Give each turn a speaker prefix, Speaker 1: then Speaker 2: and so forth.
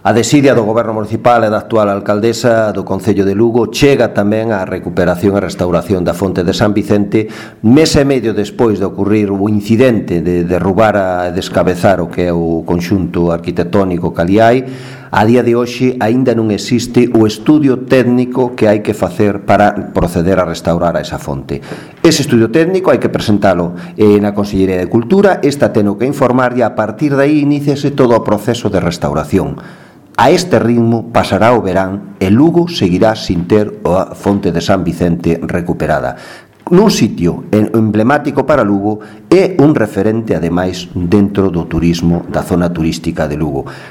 Speaker 1: A desidia do Goberno Municipal e da actual alcaldesa do Concello de Lugo chega tamén á recuperación e restauración da fonte de San Vicente, mes e medio despois de ocurrir o incidente de derrubar e descabezar o que é o conxunto arquitectónico que ali hai. A día de hoxe aínda non existe o estudio técnico que hai que facer para proceder a restaurar a esa fonte. Ese estudio técnico hai que presentalo na Consellería de Cultura, esta teno que informar e a partir de aí iníciase todo o proceso de restauración. A este ritmo pasará o verán e Lugo seguirá sin ter a fonte de San Vicente recuperada. Nun sitio emblemático para Lugo e un referente, ademais, dentro do turismo da zona turística de Lugo.